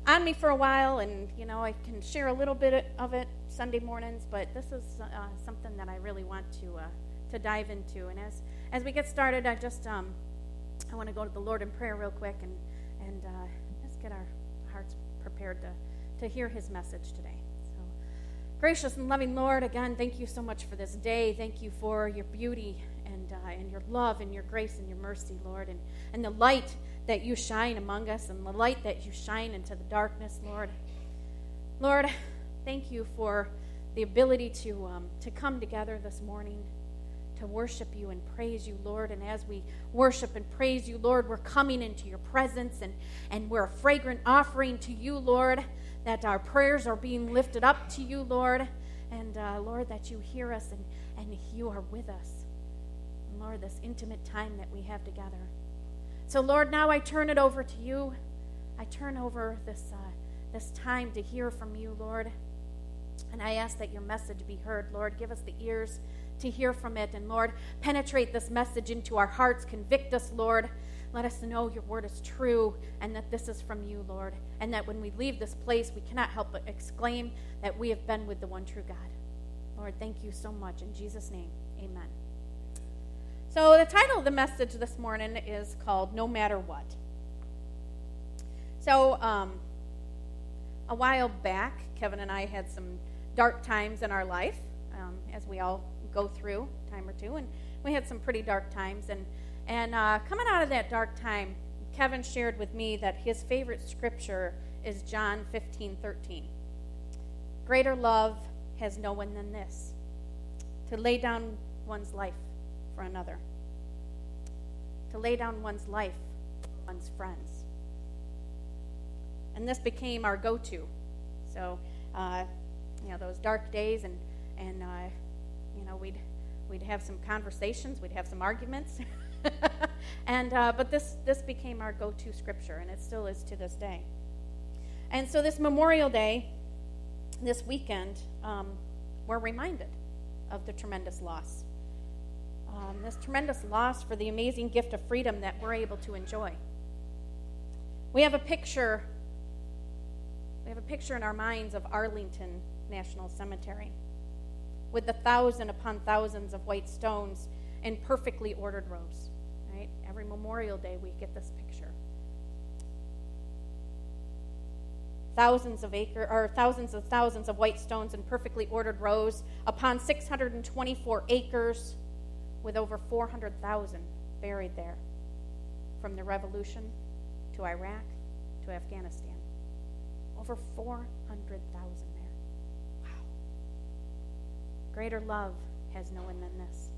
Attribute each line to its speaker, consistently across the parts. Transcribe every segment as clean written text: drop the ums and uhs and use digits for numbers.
Speaker 1: on me for a while, and, I can share a little bit of it Sunday mornings, but this is something that I really want to dive into. And as we get started, I want to go to the Lord in prayer real quick and just get our hearts prepared to hear his message today. So, gracious and loving Lord, again, thank you so much for this day. Thank you for your beauty and your love and your grace and your mercy, Lord, and the light that you shine among us and the light that you shine into the darkness, Lord. Lord, thank you for the ability to come together this morning to worship you and praise you, Lord. And as we worship and praise you, Lord, we're coming into your presence, and we're a fragrant offering to you, Lord, that our prayers are being lifted up to you, Lord, and Lord, that you hear us and you are with us. And Lord, this intimate time that we have together. So, Lord, now I turn it over to you. I turn over this time to hear from you, Lord. And I ask that your message be heard, Lord. Give us the ears to hear from it. And, Lord, penetrate this message into our hearts. Convict us, Lord. Let us know your word is true and that this is from you, Lord. And that when we leave this place, we cannot help but exclaim that we have been with the one true God. Lord, thank you so much. In Jesus' name, amen. So the title of the message this morning is called No Matter What. So a while back, Kevin and I had some dark times in our life, as we all go through a time or two, and we had some pretty dark times. And coming out of that dark time, Kevin shared with me that his favorite scripture is John 15:13. Greater love has no one than this, to lay down one's life for another, to lay down one's life for one's friends. And this became our go-to. So, those dark days, and we'd have some conversations, we'd have some arguments, but this became our go-to scripture, and it still is to this day. And so this Memorial Day, this weekend, we're reminded of the tremendous loss. This tremendous loss for the amazing gift of freedom that we're able to enjoy. We have a picture in our minds of Arlington National Cemetery with the thousand upon thousands of white stones in perfectly ordered rows. Right? Every Memorial Day we get this picture. Thousands of thousands of white stones in perfectly ordered rows upon 624 acres, with over 400,000 buried there, from the revolution to Iraq to Afghanistan. Over 400,000 there. Wow. Greater love has no one than this.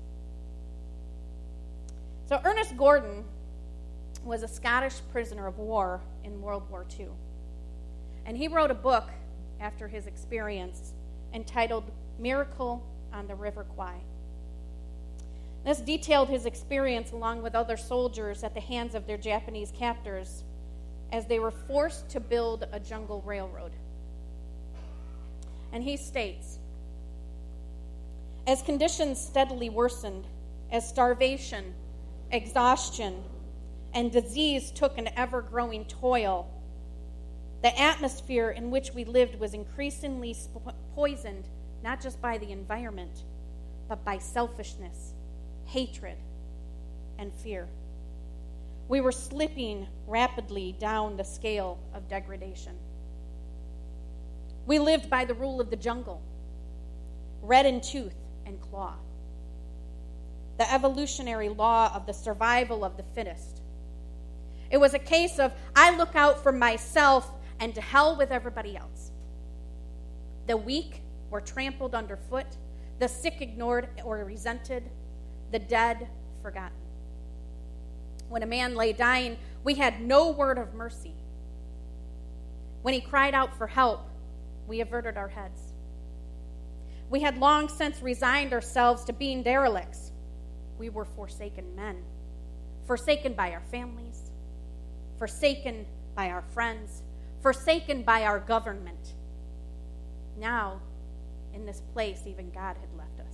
Speaker 1: So Ernest Gordon was a Scottish prisoner of war in World War II. And he wrote a book after his experience entitled Miracle on the River Kwai. This detailed his experience along with other soldiers at the hands of their Japanese captors as they were forced to build a jungle railroad. And he states, as conditions steadily worsened, as starvation, exhaustion, and disease took an ever-growing toll, the atmosphere in which we lived was increasingly poisoned not just by the environment, but by selfishness, hatred, and fear. We were slipping rapidly down the scale of degradation. We lived by the rule of the jungle, red in tooth and claw, the evolutionary law of the survival of the fittest. It was a case of, I look out for myself and to hell with everybody else. The weak were trampled underfoot, the sick ignored or resented, the dead forgotten. When a man lay dying, we had no word of mercy. When he cried out for help, we averted our heads. We had long since resigned ourselves to being derelicts. We were forsaken men, forsaken by our families, forsaken by our friends, forsaken by our government. Now, in this place, even God had left us.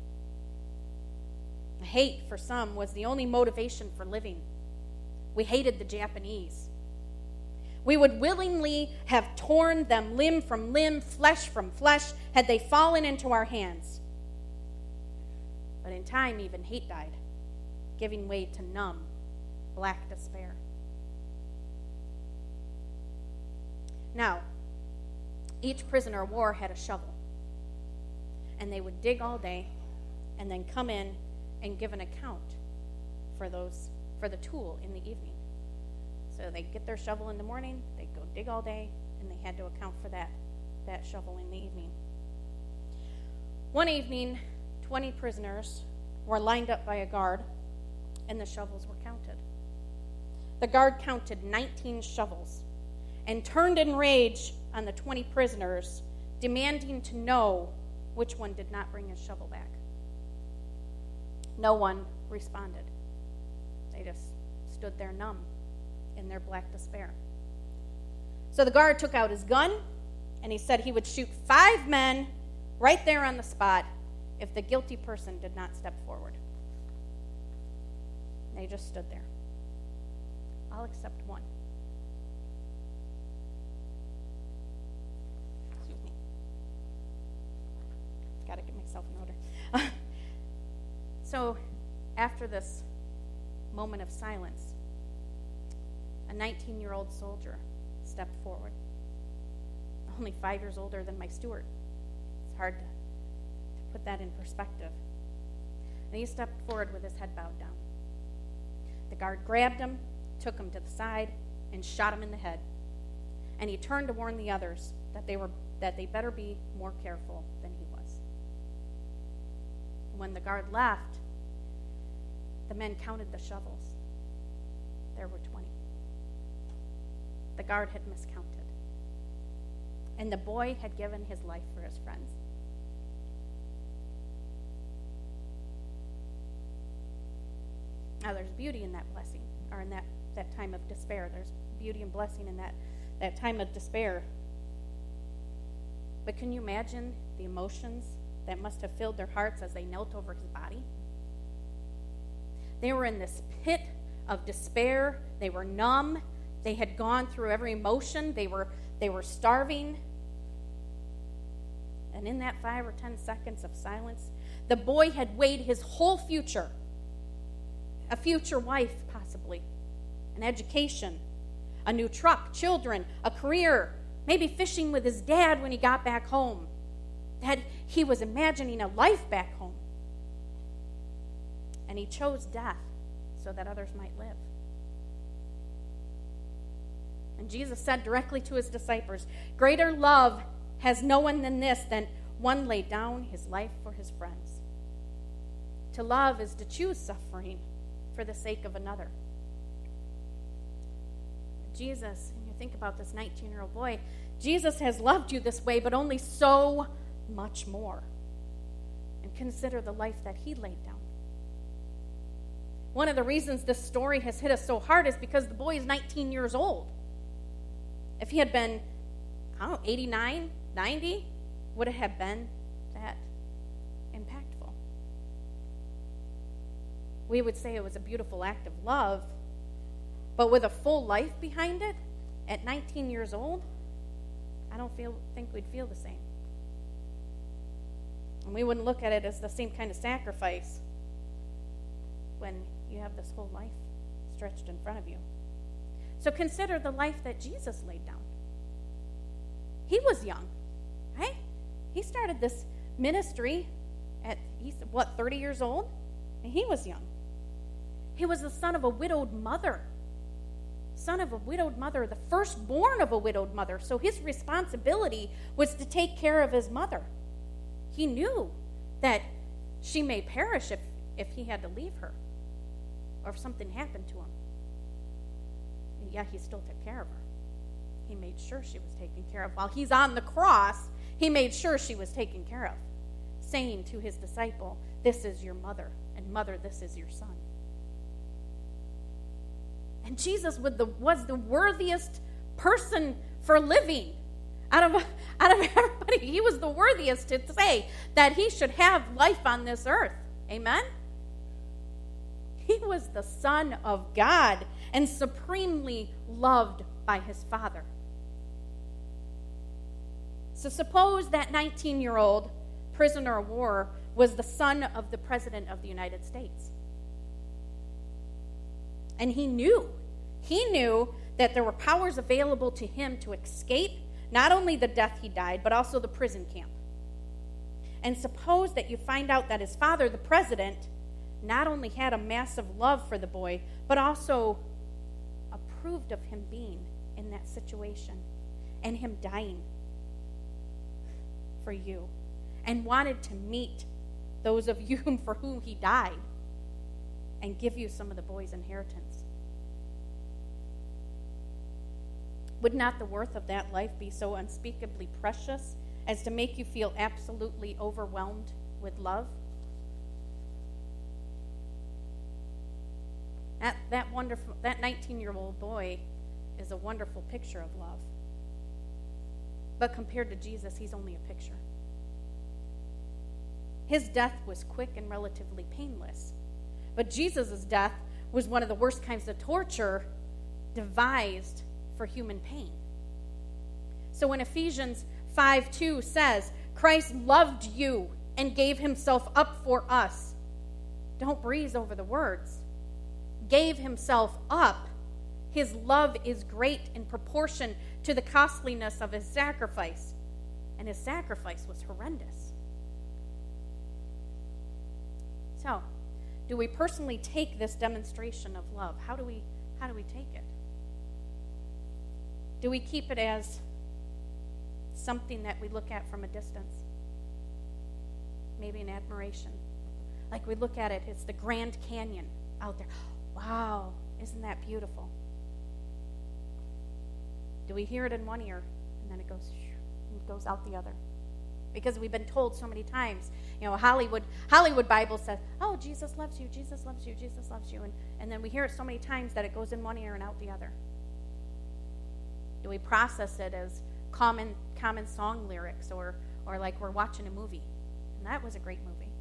Speaker 1: Hate for some was the only motivation for living. We hated the Japanese. We would willingly have torn them limb from limb, flesh from flesh, had they fallen into our hands. But in time, even hate died, giving way to numb, black despair. Now, each prisoner of war had a shovel, and they would dig all day and then come in and give an account for the tool in the evening. So they'd get their shovel in the morning, they'd go dig all day, and they had to account for that shovel in the evening. One evening, 20 prisoners were lined up by a guard, and the shovels were counted. The guard counted 19 shovels and turned in rage on the 20 prisoners, demanding to know which one did not bring his shovel back. No one responded. They just stood there numb in their black despair. So the guard took out his gun, and he said he would shoot 5 men right there on the spot if the guilty person did not step forward. They just stood there. All except one. Excuse me. Got to get myself in order. So, after this moment of silence, a 19-year-old soldier stepped forward, only 5 years older than my steward. It's hard to put that in perspective. And he stepped forward with his head bowed down. The guard grabbed him, took him to the side, and shot him in the head. And he turned to warn the others that they better be more careful than he was. When the guard left, the men counted the shovels. There were 20. The guard had miscounted. And the boy had given his life for his friends. Now, there's beauty in that blessing, or in that time of despair. There's beauty and blessing in that time of despair. But can you imagine the emotions that must have filled their hearts as they knelt over his body? They were in this pit of despair. They were numb. They had gone through every emotion. They were starving. And in that 5 or 10 seconds of silence, the boy had weighed his whole future. A future wife, possibly. An education. A new truck. Children. A career. Maybe fishing with his dad when he got back home. That he was imagining a life back home. And he chose death so that others might live. And Jesus said directly to his disciples, "Greater love has no one than this, than one laid down his life for his friends." To love is to choose suffering for the sake of another. Jesus, and you think about this 19-year-old boy, Jesus has loved you this way, but only so much more. And consider the life that he laid down. One of the reasons this story has hit us so hard is because the boy is 19 years old. If he had been, 89, 90, would it have been that impactful? We would say it was a beautiful act of love, but with a full life behind it, at 19 years old, I don't think we'd feel the same. And we wouldn't look at it as the same kind of sacrifice when you have this whole life stretched in front of you. So consider the life that Jesus laid down. He was young, right? He started this ministry at, 30 years old? And he was young. He was the son of a widowed mother. Son of a widowed mother, the firstborn of a widowed mother. So his responsibility was to take care of his mother. He knew that she may perish if he had to leave her, or if something happened to him. And yeah, he still took care of her. He made sure she was taken care of. While he's on the cross, he made sure she was taken care of, saying to his disciple, "This is your mother, and mother, this is your son." And Jesus was the worthiest person for living. Out of everybody, he was the worthiest to say that he should have life on this earth. Amen? He was the Son of God and supremely loved by his Father. So suppose that 19-year-old prisoner of war was the son of the President of the United States. And he knew that there were powers available to him to escape not only the death he died, but also the prison camp. And suppose that you find out that his father, the president, not only had a massive love for the boy, but also approved of him being in that situation and him dying for you and wanted to meet those of you for whom he died and give you some of the boy's inheritance. Would not the worth of that life be so unspeakably precious as to make you feel absolutely overwhelmed with love? That 19-year-old boy is a wonderful picture of love. But compared to Jesus, he's only a picture. His death was quick and relatively painless. But Jesus' death was one of the worst kinds of torture devised for human pain. So when Ephesians 5:2 says, Christ loved you and gave himself up for us, don't breeze over the words. Gave himself up. His love is great in proportion to the costliness of his sacrifice. And his sacrifice was horrendous. So, do we personally take this demonstration of love? How do we take it? Do we keep it as something that we look at from a distance? Maybe an admiration. Like we look at it, it's the Grand Canyon out there. Wow, isn't that beautiful? Do we hear it in one ear and then it goes out the other? Because we've been told so many times, Hollywood Bible says, oh, Jesus loves you, Jesus loves you, Jesus loves you. And then we hear it so many times that it goes in one ear and out the other. Do we process it as common song lyrics or like we're watching a movie? And that was a great movie.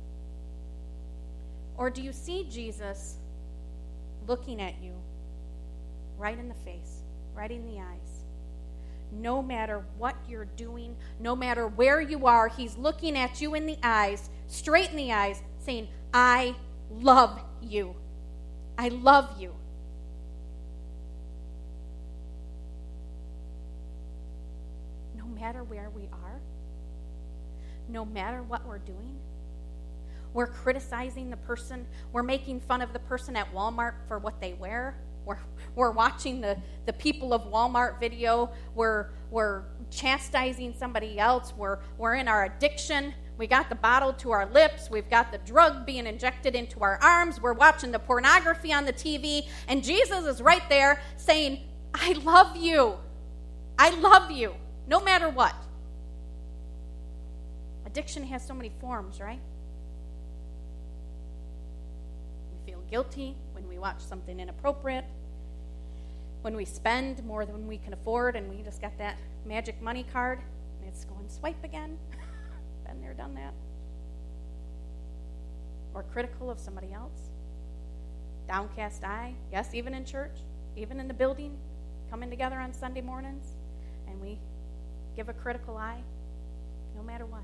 Speaker 1: Or do you see Jesus looking at you right in the face, right in the eyes? No matter what you're doing, no matter where you are, he's looking at you in the eyes, straight in the eyes, saying, I love you. I love you. No matter where we are, no matter what we're doing, we're criticizing the person, we're making fun of the person at Walmart for what they wear, we're watching the people of Walmart video, we're chastising somebody else, we're in our addiction, we got the bottle to our lips, we've got the drug being injected into our arms, we're watching the pornography on the TV, and Jesus is right there saying, I love you. I love you, no matter what. Addiction has so many forms, right? We feel guilty when we watch something inappropriate, when we spend more than we can afford and we just got that magic money card and it's going swipe again. Been there, done that. Or critical of somebody else. Downcast eye. Yes, even in church, even in the building, coming together on Sunday mornings and we give a critical eye no matter what.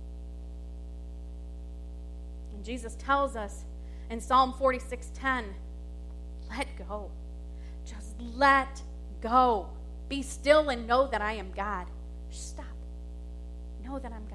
Speaker 1: And Jesus tells us in Psalm 46:10, let go. Just let go. Be still and know that I am God. Just stop. Know that I'm God.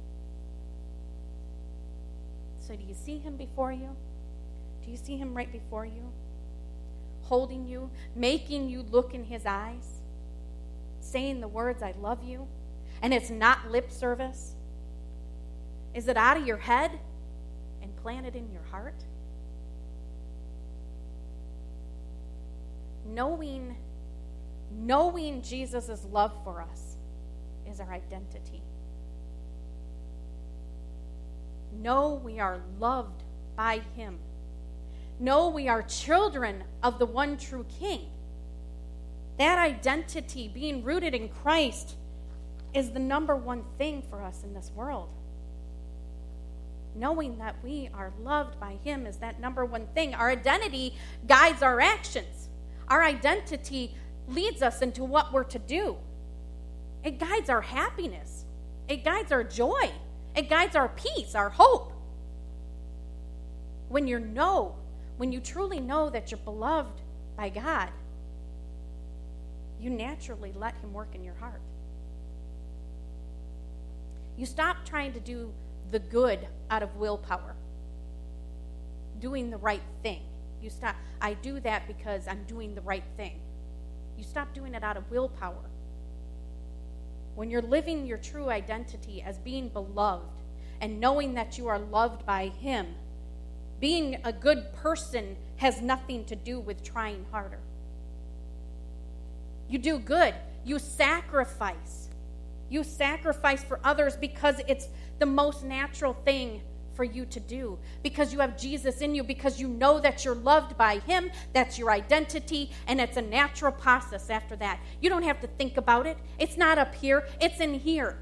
Speaker 1: So do you see him before you? Do you see him right before you? Holding you, making you look in his eyes, saying the words, I love you, and it's not lip service? Is it out of your head and planted in your heart? Knowing Jesus' love for us is our identity. Know we are loved by him. Know we are children of the one true King. That identity, being rooted in Christ, is the number one thing for us in this world. Knowing that we are loved by him is that number one thing. Our identity guides our actions. Our identity leads us into what we're to do. It guides our happiness. It guides our joy. It guides our peace, our hope. When you truly know that you're beloved by God, you naturally let him work in your heart. You stop trying to do the good out of willpower, doing the right thing. You stop, I do that because I'm doing the right thing. You stop doing it out of willpower. When you're living your true identity as being beloved and knowing that you are loved by him, being a good person has nothing to do with trying harder. You do good. You sacrifice. You sacrifice for others because it's the most natural thing for you to do, because you have Jesus in you, because you know that you're loved by him. That's your identity, and it's a natural process after that. You don't have to think about it. It's not up here. It's in here.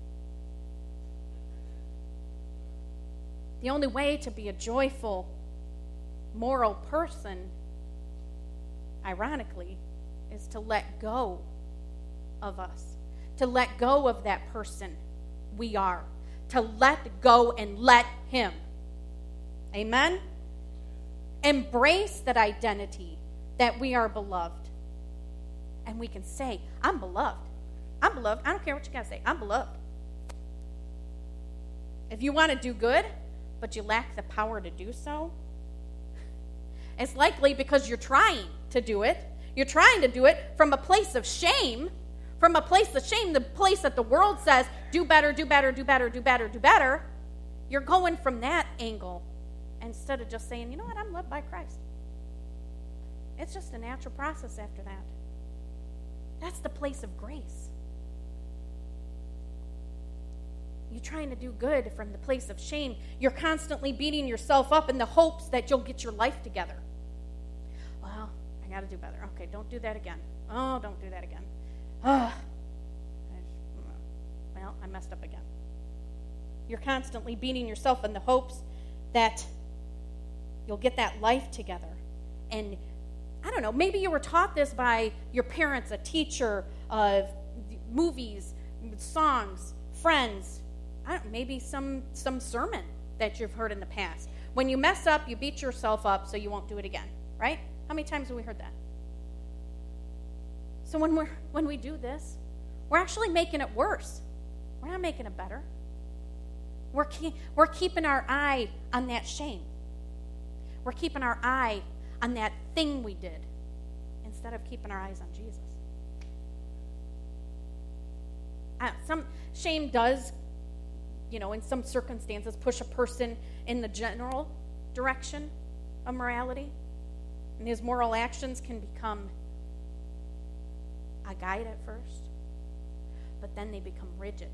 Speaker 1: The only way to be a joyful, moral person, ironically, is to let go of us, to let go of that person we are, to let go and let him. Amen? Embrace that identity that we are beloved. And we can say, I'm beloved. I'm beloved. I don't care what you got to say. I'm beloved. If you want to do good, but you lack the power to do so, it's likely because you're trying to do it. You're trying to do it from a place of shame. From a place of shame, the place that the world says, do better, do better, do better, do better, do better. You're going from that angle instead of just saying, you know what, I'm loved by Christ. It's just a natural process after that. That's the place of grace. You're trying to do good from the place of shame. You're constantly beating yourself up in the hopes that you'll get your life together. Well, I got to do better. Okay, don't do that again. Oh, don't do that again. Well, I messed up again. You're constantly beating yourself in the hopes that you'll get that life together. And I don't know, maybe you were taught this by your parents, a teacher, movies, songs, friends, maybe some sermon that you've heard in the past. When you mess up, you beat yourself up so you won't do it again, right? How many times have we heard that? So when we do this, we're actually making it worse. We're not making it better. We're keeping our eye on that shame. We're keeping our eye on that thing we did instead of keeping our eyes on Jesus. Some shame does, in some circumstances, push a person in the general direction of morality, and his moral actions can become a guide at first, but then they become rigid,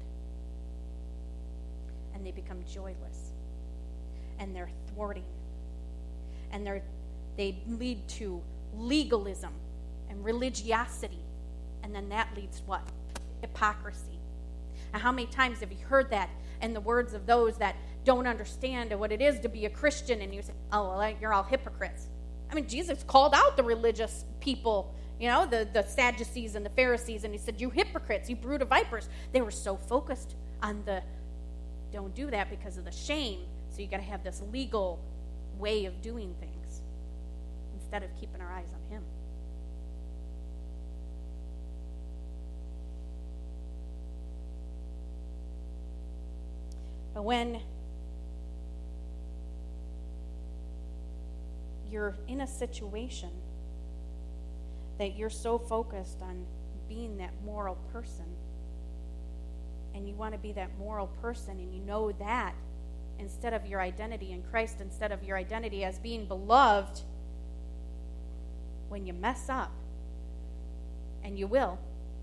Speaker 1: and they become joyless, and they're thwarting, and they lead to legalism and religiosity, and then that leads to what? Hypocrisy. And how many times have you heard that in the words of those that don't understand what it is to be a Christian, and you say, oh, well, you're all hypocrites. I mean, Jesus called out the religious people, the Sadducees and the Pharisees, and he said, you hypocrites, you brood of vipers. They were so focused on the don't do that because of the shame, so you got to have this legal way of doing things instead of keeping our eyes on him. But when you're in a situation that you're so focused on being that moral person, and you want to be that moral person, and you know that instead of your identity in Christ, instead of your identity as being beloved, when you mess up, and you will,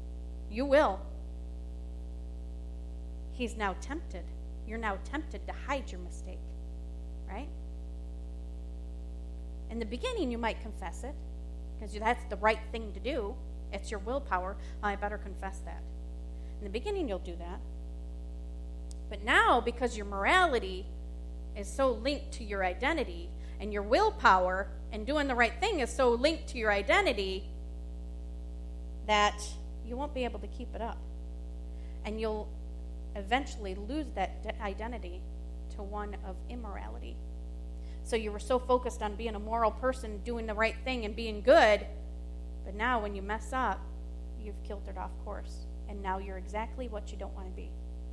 Speaker 1: he's now tempted. You're now tempted to hide your mistake, right? In the beginning, you might confess it, because that's the right thing to do. It's your willpower. I better confess that. In the beginning, you'll do that. But now, because your morality is so linked to your identity, and your willpower and doing the right thing is so linked to your identity, that you won't be able to keep it up. And you'll eventually lose that identity to one of immorality. So you were so focused on being a moral person, doing the right thing and being good, but now when you mess up, you've kiltered off course. And now you're exactly what you don't want to be.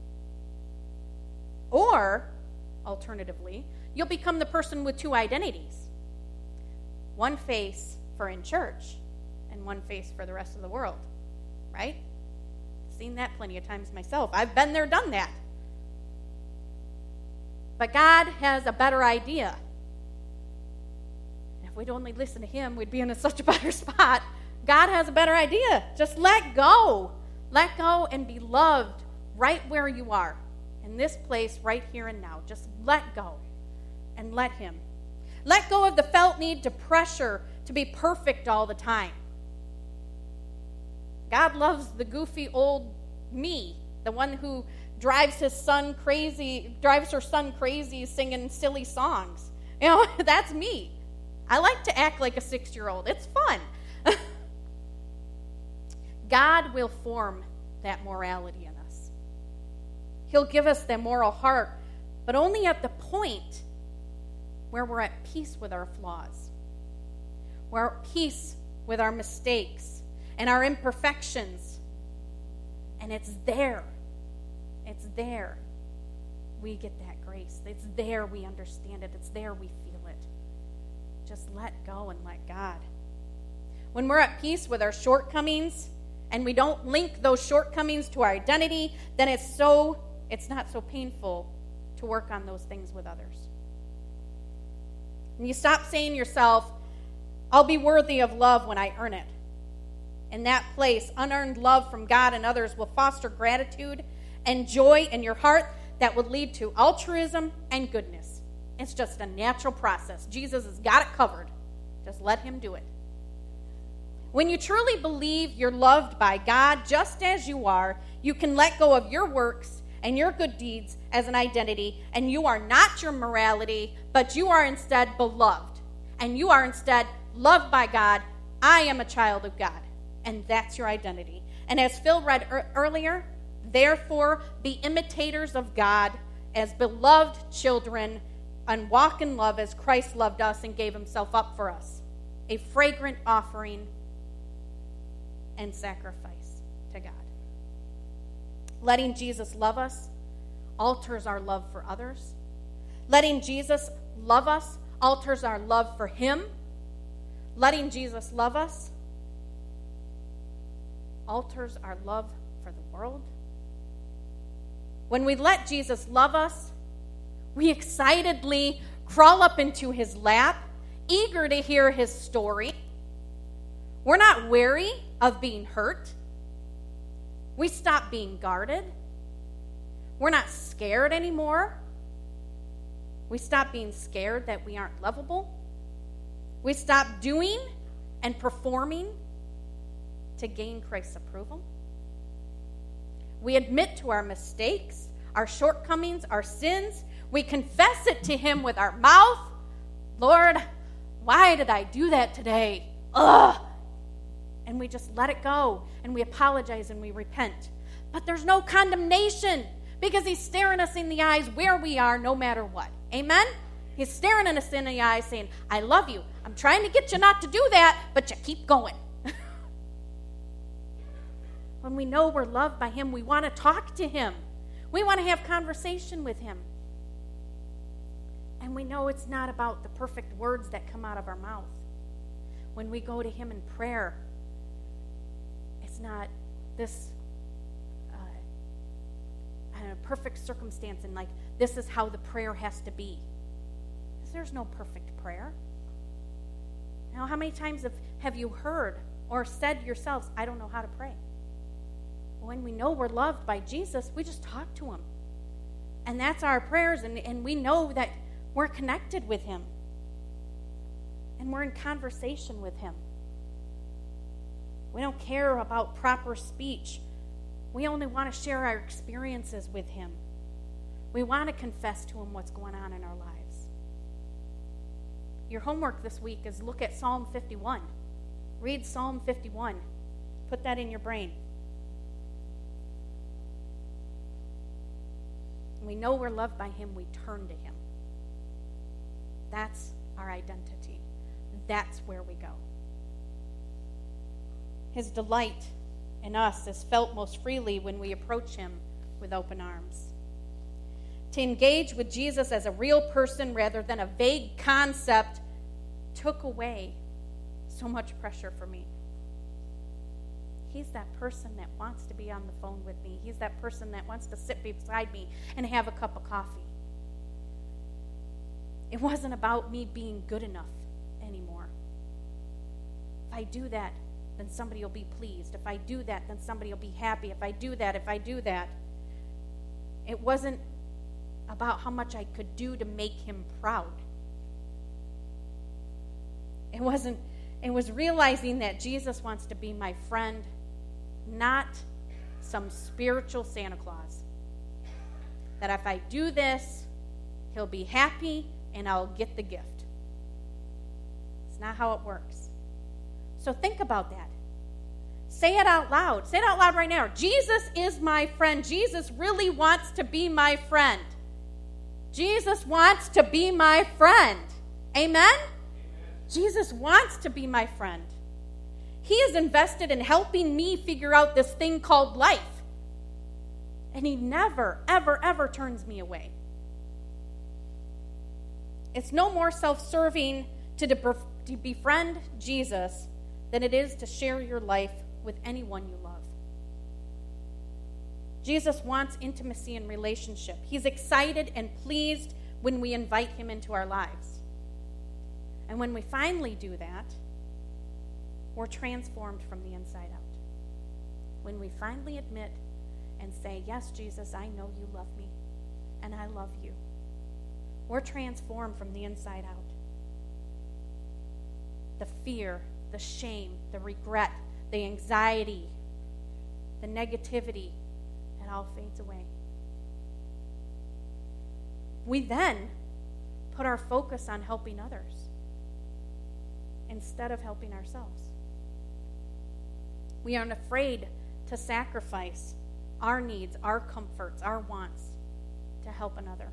Speaker 1: Or, alternatively, you'll become the person with two identities. One face for in church and one face for the rest of the world. Right? Seen that plenty of times myself. I've been there, done that. But God has a better idea. If we'd only listen to him, we'd be in such a better spot. God has a better idea. Just let go. Let go and be loved right where you are. In this place, right here and now. Just let go and let him. Let go of the felt need to pressure to be perfect all the time. God loves the goofy old me, the one who drives her son crazy singing silly songs. You know, that's me. I like to act like a 6-year-old. It's fun. God will form that morality in us. He'll give us the moral heart, but only at the point where we're at peace with our flaws. We're at peace with our mistakes and our imperfections. And it's there we get that grace. It's there we understand it. It's there we feel it. Just let go and let God. When we're at peace with our shortcomings and we don't link those shortcomings to our identity, then it's not so painful to work on those things with others. And you stop saying to yourself, I'll be worthy of love when I earn it. In that place, unearned love from God and others will foster gratitude and joy in your heart that would lead to altruism and goodness. It's just a natural process. Jesus has got it covered. Just let him do it. When you truly believe you're loved by God just as you are, you can let go of your works and your good deeds as an identity, and you are not your morality, but you are instead beloved. And you are instead loved by God. I am a child of God. And that's your identity. And as Phil read earlier, therefore be imitators of God as beloved children and walk in love as Christ loved us and gave himself up for us. A fragrant offering and sacrifice to God. Letting Jesus love us alters our love for others. Letting Jesus love us alters our love for him. Letting Jesus love us alters our love for the world. When we let Jesus love us, we excitedly crawl up into his lap, eager to hear his story. We're not wary of being hurt. We stop being guarded. We're not scared anymore. We stop being scared that we aren't lovable. We stop doing and performing to gain Christ's approval. We admit to our mistakes, our shortcomings, our sins. We confess it to him with our mouth. Lord, why did I do that today? Ugh. And we just let it go, and we apologize and we repent. But there's no condemnation because he's staring us in the eyes where we are no matter what. Amen? He's staring at us in the eyes saying, I love you. I'm trying to get you not to do that, but you keep going. When we know we're loved by him, we want to talk to him. We want to have conversation with him. And we know it's not about the perfect words that come out of our mouth. When we go to him in prayer, it's not this perfect circumstance and like this is how the prayer has to be. Because there's no perfect prayer. Now, how many times have you heard or said yourselves, I don't know how to pray? When we know we're loved by Jesus, we just talk to him. And that's our prayers, and we know that we're connected with him. And we're in conversation with him. We don't care about proper speech. We only want to share our experiences with him. We want to confess to him what's going on in our lives. Your homework this week is look at Psalm 51. Read Psalm 51. Put that in your brain. When we know we're loved by him, we turn to him. That's our identity. That's where we go. His delight in us is felt most freely when we approach him with open arms. To engage with Jesus as a real person rather than a vague concept took away so much pressure for me. He's that person that wants to be on the phone with me. He's that person that wants to sit beside me and have a cup of coffee. It wasn't about me being good enough anymore. If I do that, then somebody will be pleased. If I do that, then somebody will be happy. If I do that. It wasn't about how much I could do to make him proud. It was realizing that Jesus wants to be my friend, not some spiritual Santa Claus. That if I do this, he'll be happy and I'll get the gift. It's not how it works. So think about that. Say it out loud. Say it out loud right now. Jesus is my friend. Jesus really wants to be my friend. Jesus wants to be my friend. Amen? Jesus wants to be my friend. He is invested in helping me figure out this thing called life. And he never, ever, ever turns me away. It's no more self-serving to befriend Jesus than it is to share your life with anyone you love. Jesus wants intimacy and relationship. He's excited and pleased when we invite him into our lives. And when we finally do that, we're transformed from the inside out. When we finally admit and say, yes, Jesus, I know you love me, and I love you. We're transformed from the inside out. The fear, the shame, the regret, the anxiety, the negativity, it all fades away. We then put our focus on helping others instead of helping ourselves. We aren't afraid to sacrifice our needs, our comforts, our wants to help another.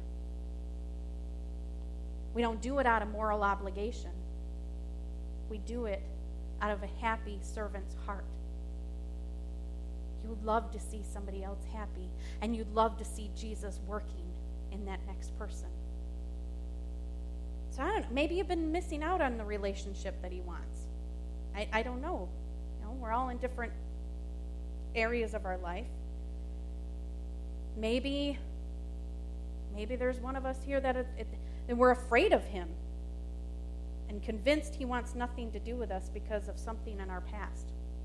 Speaker 1: We don't do it out of moral obligation. We do it out of a happy servant's heart. You would love to see somebody else happy, and you'd love to see Jesus working in that next person. So I don't know, maybe you've been missing out on the relationship that he wants. I don't know. You know, we're all in different areas of our life. Maybe there's one of us here that we're afraid of him and convinced he wants nothing to do with us because of something in our past.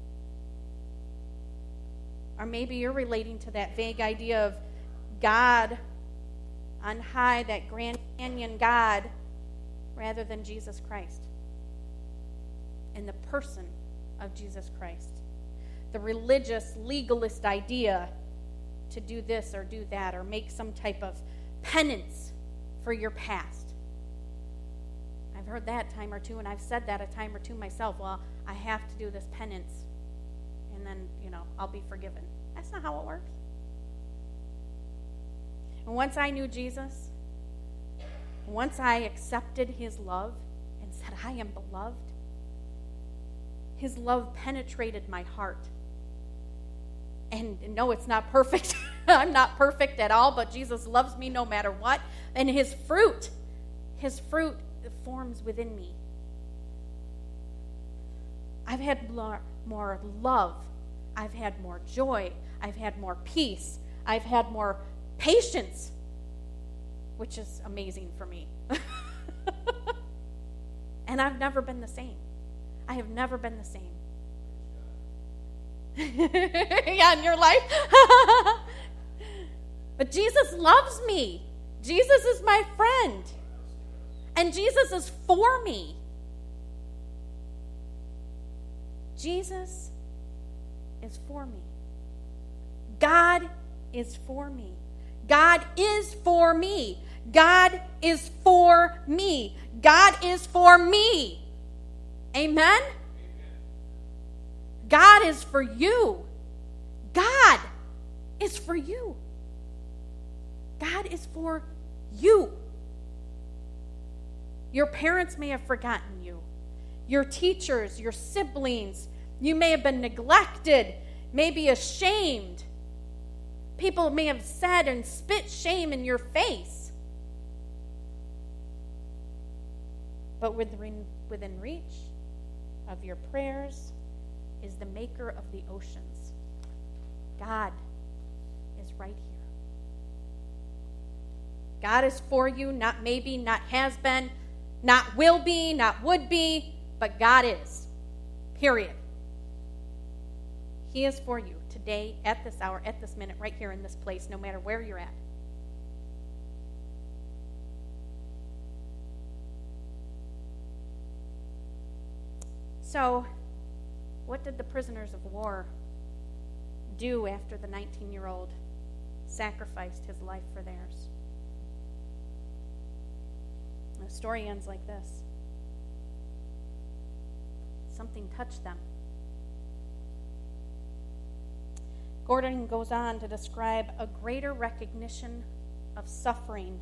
Speaker 1: Or maybe you're relating to that vague idea of God on high, that Grand Canyon God, rather than Jesus Christ and the person of Jesus Christ. The religious, legalist idea to do this or do that or make some type of penance for your past. I've heard that a time or two, and I've said that a time or two myself. Well, I have to do this penance, and then, I'll be forgiven. That's not how it works. And once I knew Jesus, once I accepted his love and said, I am beloved, his love penetrated my heart. And no, it's not perfect. I'm not perfect at all, but Jesus loves me no matter what. And his fruit forms within me. I've had more love. I've had more joy. I've had more peace. I've had more patience, which is amazing for me. And I've never been the same. I have never been the same. Yeah, in your life. But Jesus loves me. Jesus is my friend. And Jesus is for me. Jesus is for me. God is for me. God is for me. God is for me. God is for me. Amen? God is for you. God is for you. God is for you. Your parents may have forgotten you. Your teachers, your siblings, you may have been neglected, maybe ashamed. People may have said and spit shame in your face. But within reach of your prayers is the maker of the oceans. God is right here. God is for you, not maybe, not has been, not will be, not would be, but God is. Period. He is for you today, at this hour, at this minute, right here in this place, no matter where you're at. So, what did the prisoners of war do after the 19-year-old sacrificed his life for theirs? The story ends like this. Something touched them. Gordon goes on to describe a greater recognition of suffering,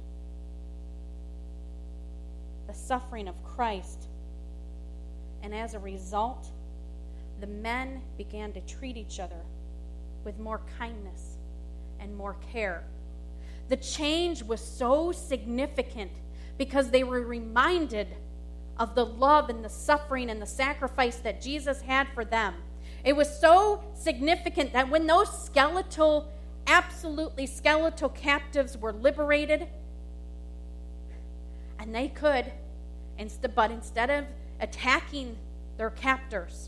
Speaker 1: the suffering of Christ. And as a result, the men began to treat each other with more kindness and more care. The change was so significant because they were reminded of the love and the suffering and the sacrifice that Jesus had for them. It was so significant that when those absolutely skeletal captives were liberated, and they could, but instead of attacking their captors,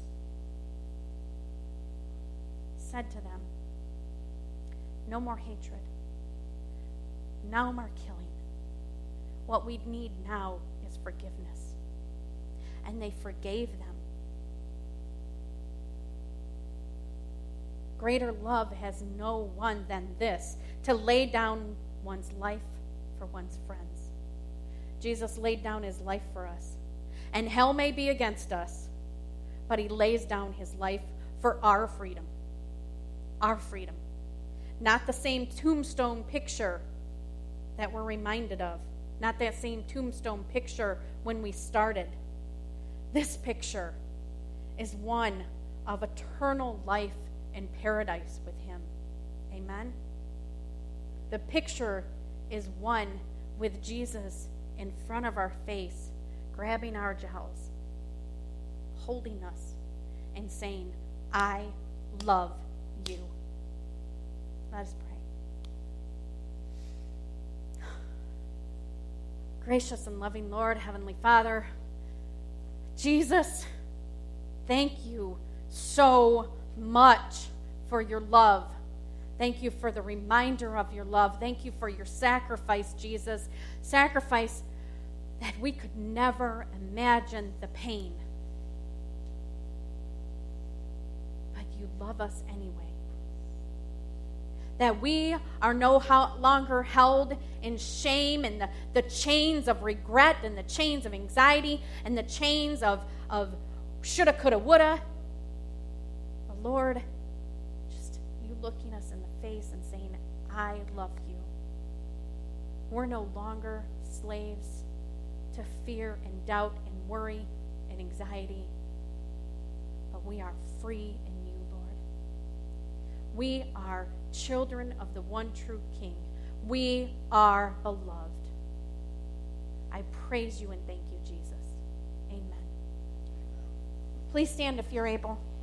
Speaker 1: said to them, no more hatred, no more killing. What we need now is forgiveness. And they forgave them. Greater love has no one than this, to lay down one's life for one's friends. Jesus laid down his life for us. And hell may be against us, but he lays down his life for our freedom. Our freedom. Not the same tombstone picture that we're reminded of. Not that same tombstone picture when we started. This picture is one of eternal life in paradise with him. Amen? The picture is one with Jesus in front of our face, grabbing our jowls, holding us, and saying, I love you. Let us pray. Gracious and loving Lord, Heavenly Father, Jesus, thank you so much for your love. Thank you for the reminder of your love. Thank you for your sacrifice, Jesus. Sacrifice that we could never imagine the pain. But you love us anyway. That we are no longer held in shame and the chains of regret and the chains of anxiety and the chains of shoulda, coulda, woulda. But Lord, just you looking us in the face and saying, I love you. We're no longer slaves to fear and doubt and worry and anxiety, but we are free in you, Lord. We are children of the one true King. We are beloved. I praise you and thank you, Jesus. Amen. Please stand if you're able.